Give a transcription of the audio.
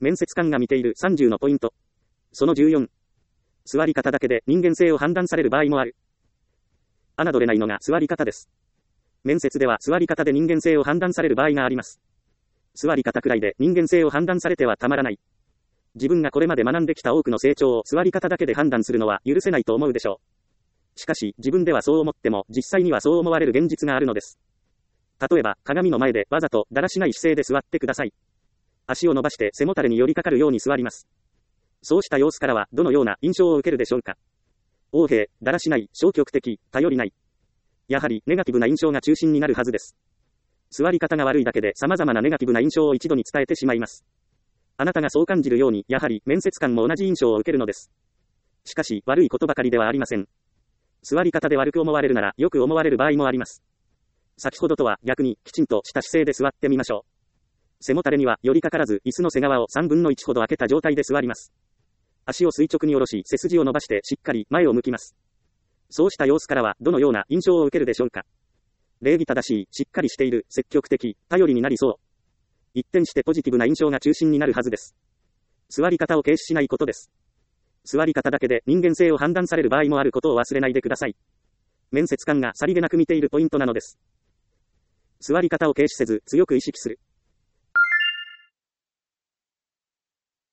面接官が見ている30のポイント。その14。座り方だけで人間性を判断される場合もある。侮れないのが座り方です。面接では座り方で人間性を判断される場合があります。座り方くらいで人間性を判断されてはたまらない。自分がこれまで学んできた多くの成長を座り方だけで判断するのは許せないと思うでしょう。しかし、自分ではそう思っても、実際にはそう思われる現実があるのです。例えば、鏡の前でわざとだらしない姿勢で座ってください。足を伸ばして背もたれに寄りかかるように座ります。そうした様子からは、どのような印象を受けるでしょうか。横柄、だらしない、消極的、頼りない。やはり、ネガティブな印象が中心になるはずです。座り方が悪いだけで様々なネガティブな印象を一度に伝えてしまいます。あなたがそう感じるように、やはり、面接官も同じ印象を受けるのです。しかし、悪いことばかりではありません。座り方で悪く思われるなら、よく思われる場合もあります。先ほどとは逆に、きちんとした姿勢で座ってみましょう。背もたれには寄りかからず、椅子の背側を3分の1ほど開けた状態で座ります。足を垂直に下ろし、背筋を伸ばしてしっかり前を向きます。そうした様子からは、どのような印象を受けるでしょうか。礼儀正しい、しっかりしている、積極的、頼りになりそう。一転してポジティブな印象が中心になるはずです。座り方を軽視しないことです。座り方だけで人間性を判断される場合もあることを忘れないでください。面接官がさりげなく見ているポイントなのです。座り方を軽視せず強く意識する。